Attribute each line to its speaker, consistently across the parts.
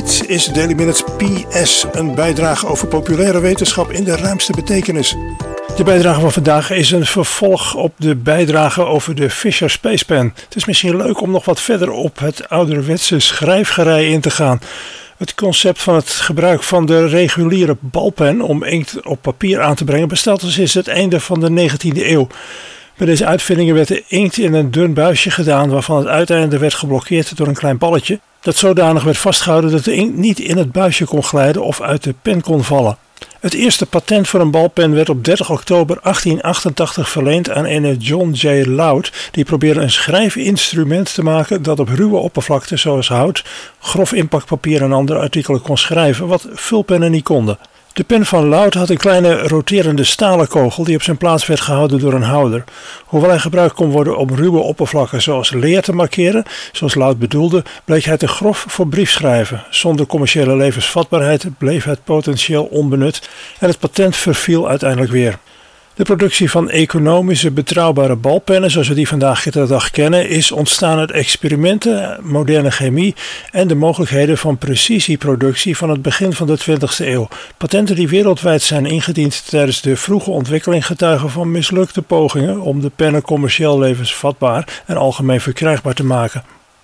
Speaker 1: Dit is Daily Minutes PS, een bijdrage over populaire wetenschap in de ruimste betekenis. De bijdrage van vandaag is een vervolg op de bijdrage over de Fisher Space Pen. Het is misschien leuk om nog wat verder op het ouderwetse schrijfgerei in te gaan. Het concept van het gebruik van de reguliere balpen om inkt op papier aan te brengen bestaat al sinds het einde van de 19e eeuw. Bij deze uitvindingen werd de inkt in een dun buisje gedaan waarvan het uiteinde werd geblokkeerd door een klein balletje dat zodanig werd vastgehouden dat de inkt niet in het buisje kon glijden of uit de pen kon vallen. Het eerste patent voor een balpen werd op 30 oktober 1888 verleend aan ene John J. Loud, die probeerde een schrijfinstrument te maken dat op ruwe oppervlakte zoals hout, grof inpakpapier en andere artikelen kon schrijven, wat vulpennen niet konden. De pen van Loud had een kleine roterende stalen kogel die op zijn plaats werd gehouden door een houder. Hoewel hij gebruikt kon worden om ruwe oppervlakken zoals leer te markeren, zoals Loud bedoelde, bleek hij te grof voor briefschrijven. Zonder commerciële levensvatbaarheid bleef het potentieel onbenut en het patent verviel uiteindelijk weer. De productie van economische, betrouwbare balpennen zoals we die vandaag de dag kennen is ontstaan uit experimenten, moderne chemie en de mogelijkheden van precisieproductie van het begin van de 20e eeuw. Patenten die wereldwijd zijn ingediend tijdens de vroege ontwikkeling getuigen van mislukte pogingen om de pennen commercieel levensvatbaar en algemeen verkrijgbaar te maken.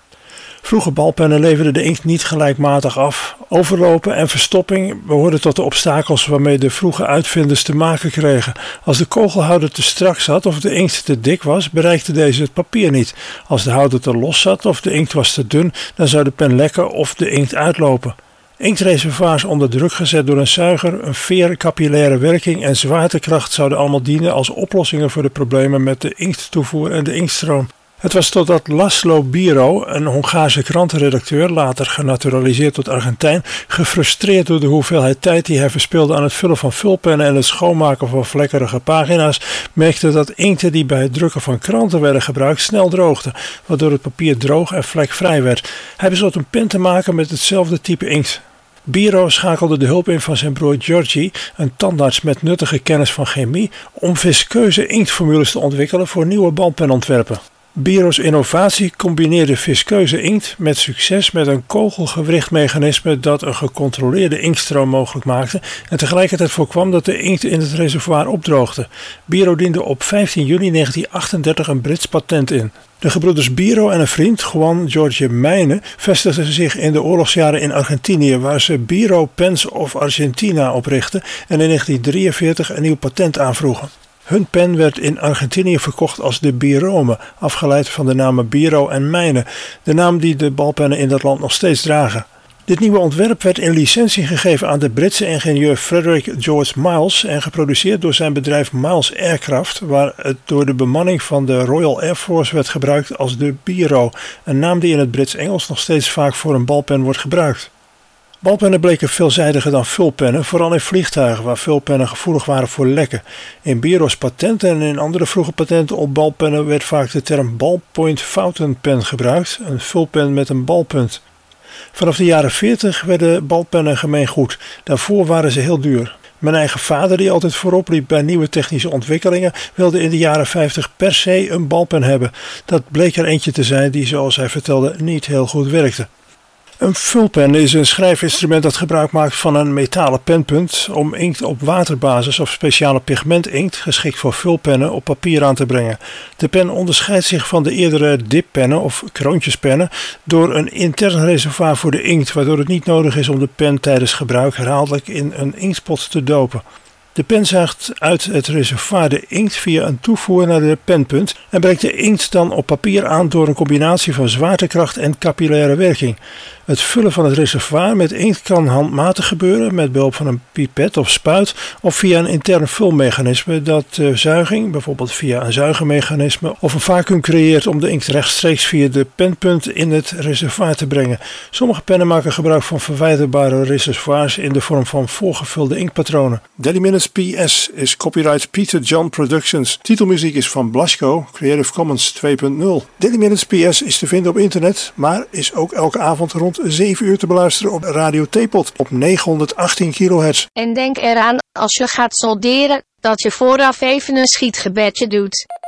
Speaker 1: Vroege balpennen leverden de inkt niet gelijkmatig af. Overlopen en verstopping behoorden tot de obstakels waarmee de vroege uitvinders te maken kregen. Als de kogelhouder te strak zat of de inkt te dik was, bereikte deze het papier niet. Als de houder te los zat of de inkt was te dun, dan zou de pen lekken of de inkt uitlopen. Inktreservoirs onder druk gezet door een zuiger, een veer, capillaire werking en zwaartekracht zouden allemaal dienen als oplossingen voor de problemen met de inkttoevoer en de inkstroom. Het was totdat Laszlo Biro, een Hongaarse krantenredacteur, later genaturaliseerd tot Argentijn, gefrustreerd door de hoeveelheid tijd die hij verspilde aan het vullen van vulpennen en het schoonmaken van vlekkerige pagina's, merkte dat inkten die bij het drukken van kranten werden gebruikt snel droogden, waardoor het papier droog en vlekvrij werd. Hij besloot een pen te maken met hetzelfde type inkt. Biro schakelde de hulp in van zijn broer Georgi, een tandarts met nuttige kennis van chemie, om viskeuze inktformules te ontwikkelen voor nieuwe balpenontwerpen. Biro's innovatie combineerde viskeuze inkt met succes met een kogelgewrichtmechanisme dat een gecontroleerde inkstroom mogelijk maakte en tegelijkertijd voorkwam dat de inkt in het reservoir opdroogde. Biro diende op 15 juni 1938 een Brits patent in. De gebroeders Biro en een vriend, Juan Jorge Meine, vestigden zich in de oorlogsjaren in Argentinië, waar ze Biro Pens of Argentina oprichtten en in 1943 een nieuw patent aanvroegen. Hun pen werd in Argentinië verkocht als de Birome, afgeleid van de namen Biro en Meine, de naam die de balpennen in dat land nog steeds dragen. Dit nieuwe ontwerp werd in licentie gegeven aan de Britse ingenieur Frederick George Miles en geproduceerd door zijn bedrijf Miles Aircraft, waar het door de bemanning van de Royal Air Force werd gebruikt als de Biro, een naam die in het Brits-Engels nog steeds vaak voor een balpen wordt gebruikt. Balpennen bleken veelzijdiger dan vulpennen, vooral in vliegtuigen waar vulpennen gevoelig waren voor lekken. In Biro's patenten en in andere vroege patenten op balpennen werd vaak de term ballpoint fountain pen gebruikt, een vulpen met een balpunt. Vanaf de jaren 40 werden balpennen gemeengoed, daarvoor waren ze heel duur. Mijn eigen vader, die altijd voorop liep bij nieuwe technische ontwikkelingen, wilde in de jaren 50 per se een balpen hebben. Dat bleek er eentje te zijn die, zoals hij vertelde, niet heel goed werkte. Een vulpen is een schrijfinstrument dat gebruik maakt van een metalen penpunt om inkt op waterbasis of speciale pigmentinkt, geschikt voor vulpennen, op papier aan te brengen. De pen onderscheidt zich van de eerdere dippennen of kroontjespennen door een intern reservoir voor de inkt, waardoor het niet nodig is om de pen tijdens gebruik herhaaldelijk in een inktpot te dopen. De pen zuigt uit het reservoir de inkt via een toevoer naar de penpunt en brengt de inkt dan op papier aan door een combinatie van zwaartekracht en capillaire werking. Het vullen van het reservoir met inkt kan handmatig gebeuren met behulp van een pipet of spuit of via een intern vulmechanisme dat de zuiging, bijvoorbeeld via een zuigermechanisme of een vacuüm creëert om de inkt rechtstreeks via de penpunt in het reservoir te brengen. Sommige pennen maken gebruik van verwijderbare reservoirs in de vorm van voorgevulde inktpatronen. Daily Minutes PS is copyright Peter John Productions. Titelmuziek is van Blasco, Creative Commons 2.0. Daily Minutes PS is te vinden op internet, maar is ook elke avond rond 7 uur te beluisteren op Radio Theepot op 918 kHz.
Speaker 2: En denk eraan, als je gaat solderen, dat je vooraf even een schietgebedje doet.